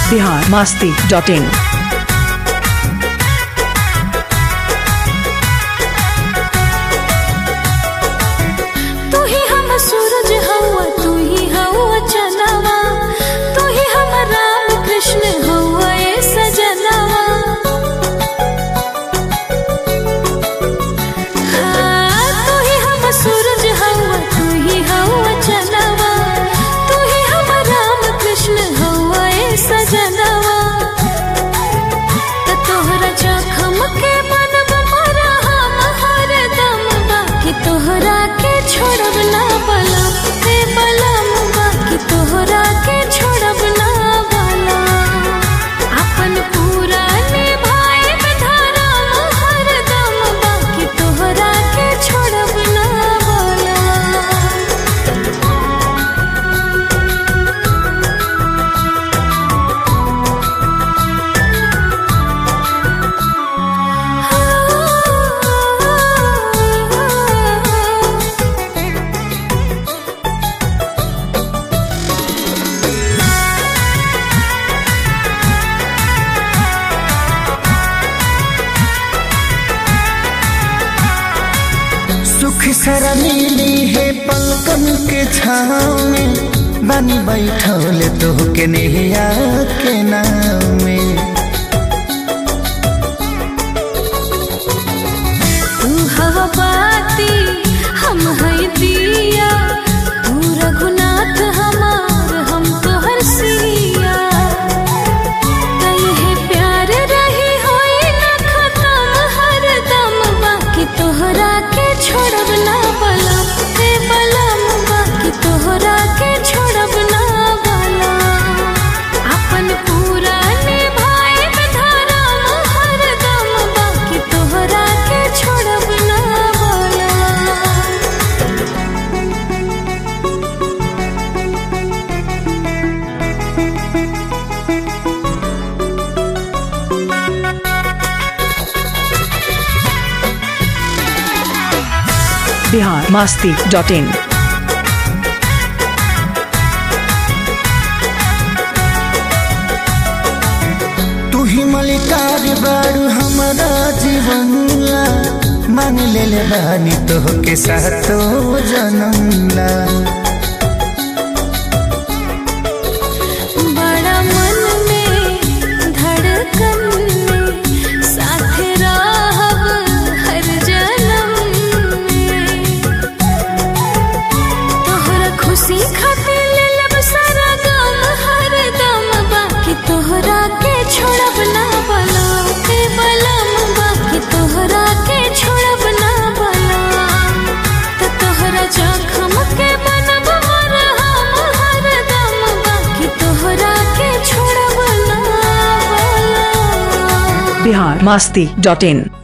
biharmasti.in। तू ही हम सूरज हवा, तू ही हवा चंदवा, तू ही हम राम कृष्ण हवा ये सजनवा। तू ही हम सूरज हवा, तू ही हवा चंदवा, तू ही हम राम कृष्ण हवा ये सजनवा। तोहरा जखम के मनब मरा हम हरदम, बाकी तोहरा के छोड़ब ना बलम हे बलम, बाकी तोहरा के छोड़ब ना बलम। अपन पूरा निभाए धर्म हरदम, बाकी तोहरा के छोड़ब ना सुख सारा मिली है पलकन के छाँव में, बनी बैठल तो के नैया के नाव में। तू हवा बाती हम है दिया, तू रघुनाथ हमार हम तोहर सिया। कहे प्यार रही होई ना खत्म हरदम, बाकी तोहरा के छोड़ब ना बलम हे बलम, बाकी तोहरा के छोड़ब ना बलम। अपन पूरा निभाए धर्म हरदम, बाकी तोहरा के छोड़ब ना biharmasti.in। तू ही मलिकार बारू हमारा जीवनला, मान ले बानी तो के साथो जनमला। बड़ा मन में धड़कन में साथ रहब हर जन्म में। तोहरा खुशी खातिर ले लब सारा गम हरदम, बाकी तोहरा के छोड़ब ना बलम हे बलम, बाकी तोहरा के छोड़ब ना बलम। तोहरा जखम के बनब मरहम हरदम, बाकी तोहरा के छोड़ब ना बलम। biharmasti.in।